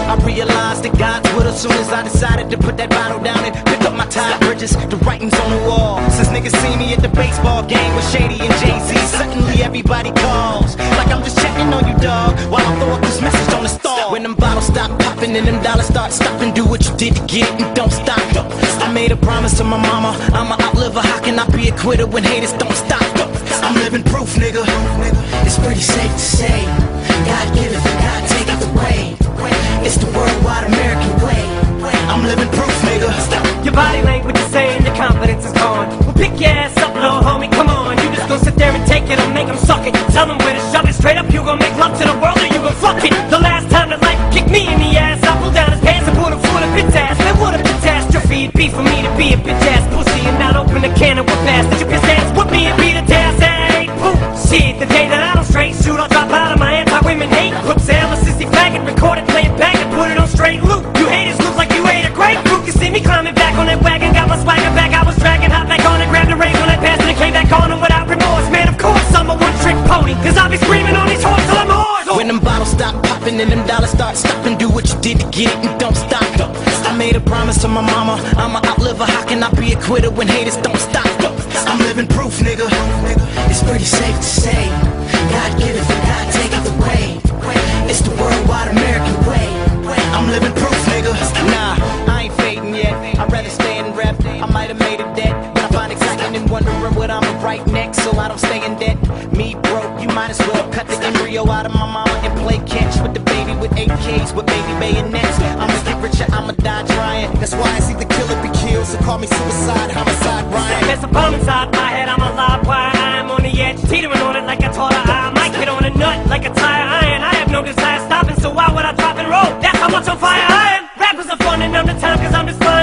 I realized that God's with us soon as I decided to put that bottle down and pick up my Tide Bridges. The writing's on the wall. Since niggas see me at the baseball game with Shady and Jay-Z, suddenly everybody calls like I'm just checking on you, dog, while I throw up this message on the stall. When them bottles stop popping and them dollars start stopping, do what you did to get it and don't stop. I made a promise to my mama, I'ma outlive her. How can I be a quitter when haters don't stop? I'm living proof, nigga. It's pretty safe to say, God give it, but God take it away. It's the worldwide American way. I'm living proof, nigga. Your body language is saying your confidence is gone. Well, pick your ass up, little homie, come on. You just gon' sit there and take it or make them suck it. Tell them where to shove it. Straight up, you gon' make love to the world or you gon' fuck it. The last time that life kicked me in the ass, I pulled down his pants and put him full of bitch ass. Man, what a catastrophe it'd be for me to be a bitch ass pussy and not open a can of whoop ass. Did you piss ass with me and be the task? Hey, boom, shit, the day that I don't straight shoot, I'll drop out of my anti-women hate. Look, Sam, a sissy faggot, record it, play it back and put it on straight loop. You haters look like you ate a grapefruit. You see me climbing back on that wagon, got my swagger back. I was dragging, hot back on it, grabbed the reins on that pass and it came back on him without remorse. Man, of course I'm a one-trick pony, cause I'll be screaming on these horns till I'm hoarse. When them bottles stop popping and them dollars start stopping, do what you did to get it and don't stop. I made a promise to my mama, I'ma outlive her. How can I be a quitter when haters don't stop? I'm living proof, nigga. It's pretty safe to say, God give it, but God take it away. It's the worldwide American way. I'm living proof, nigga. Nah, I ain't fading yet. I'd rather stay in rep. I might have made a debt, but I find excitement in wondering what I'ma write next, so I don't stay in debt. Me broke, you might as well cut the embryo out of my mama and play catch with the baby with AKs with baby bayonets. I'ma get richer, I'ma die trying. That's why I see the killer be killed, so call me suicide, homicide, Ryan. There's a bomb inside my head, I'm alive, why I'm on the edge, teetering on it like I taught her. I might hit on a nut like a tire iron. I have no desire stopping, so why would I drop and roll? That's how much on fire I am. Rappers are fun and I'm the time, cause I'm just fun.